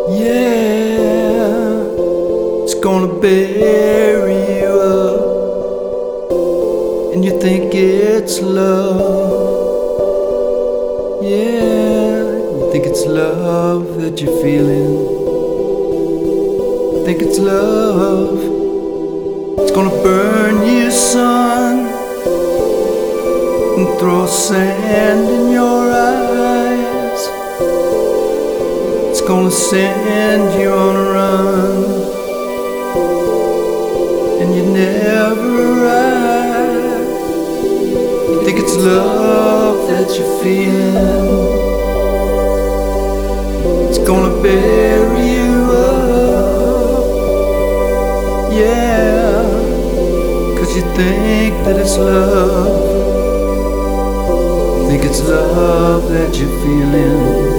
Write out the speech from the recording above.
Yeah, it's gonna bury you up, and you think it's love. Yeah, you think it's love that you're feeling. Think it's love. It's gonna burn you, son, and throw sand in your eyes. It's gonna send you on a run, and you never arrive. You think it's love that you're feeling. It's gonna bury you up. Yeah, 'cause you think that it's love. You think it's love that you're feeling.